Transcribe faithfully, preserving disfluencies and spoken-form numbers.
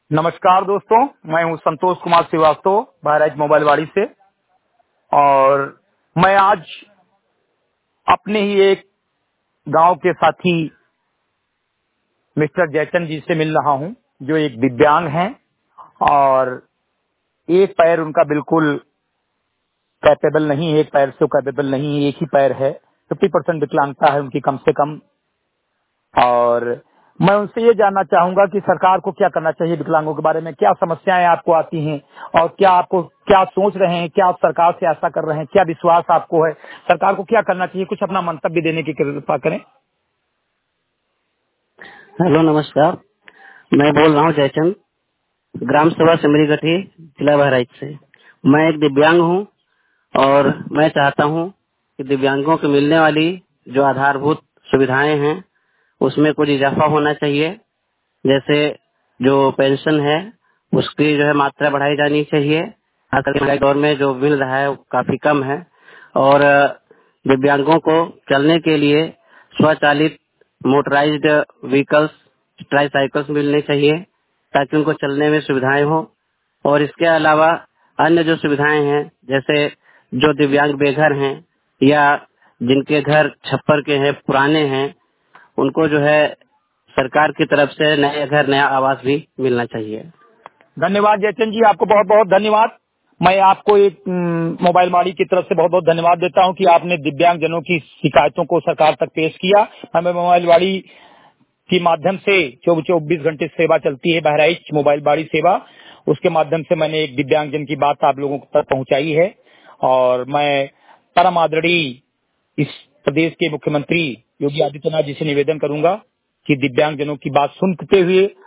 नमस्कार दोस्तों, मैं हूं संतोष कुमार श्रीवास्तव बहराइच मोबाइल वाड़ी से। और मैं आज अपने ही एक गांव के साथी मिस्टर जयचंद जी से मिल रहा हूं, जो एक दिव्यांग हैं और एक पैर उनका बिल्कुल कैपेबल नहीं है, एक पैर से कैपेबल नहीं है, एक ही पैर है। फिफ्टी परसेंट विकलांगता है उनकी कम से कम। और मैं उनसे ये जानना चाहूंगा कि सरकार को क्या करना चाहिए विकलांगों के बारे में, क्या समस्याएं आपको आती हैं और क्या आपको क्या सोच रहे हैं, क्या आप सरकार से आशा कर रहे हैं, क्या विश्वास आपको है, सरकार को क्या करना चाहिए, कुछ अपना मंतव्य देने की कृपा करें। हेलो नमस्कार, मैं बोल रहा हूँ जयचंद, ग्राम सभा सिमरीगठी, जिला बहराइच से। मैं एक दिव्यांग हूँ और मैं चाहता हूँ कि दिव्यांगों को मिलने वाली जो आधारभूत सुविधाएं हैं उसमें कुछ इजाफा होना चाहिए। जैसे जो पेंशन है उसकी जो है मात्रा बढ़ाई जानी चाहिए। आजकल के दौर में जो मिल रहा है वो काफी कम है। और दिव्यांगों को चलने के लिए स्वचालित मोटराइज्ड व्हीकल्स, ट्राईसाइकिल्स मिलने चाहिए ताकि उनको चलने में सुविधाएं हो। और इसके अलावा अन्य जो सुविधाएं हैं, जैसे जो दिव्यांग बेघर हैं या जिनके घर छप्पर के हैं, पुराने हैं, उनको जो है सरकार की तरफ से नया घर, नया आवास भी मिलना चाहिए। धन्यवाद जयचंद जी, आपको बहुत बहुत धन्यवाद। मैं आपको एक अम, मोबाइल वाड़ी की तरफ से बहुत बहुत धन्यवाद देता हूं कि आपने दिव्यांग जनों की शिकायतों को सरकार तक पेश किया। हमें मोबाइल वाड़ी के माध्यम से जो चौबीस घंटे सेवा चलती है, बहराइच मोबाइल बाड़ी सेवा, उसके माध्यम से मैंने एक दिव्यांगजन की बात आप लोगों तक पहुंचाई है। और मैं परम आदरणीय इस प्रदेश के मुख्यमंत्री योगी आदित्यनाथ जी से निवेदन करूंगा कि दिव्यांगजनों की बात सुनते हुए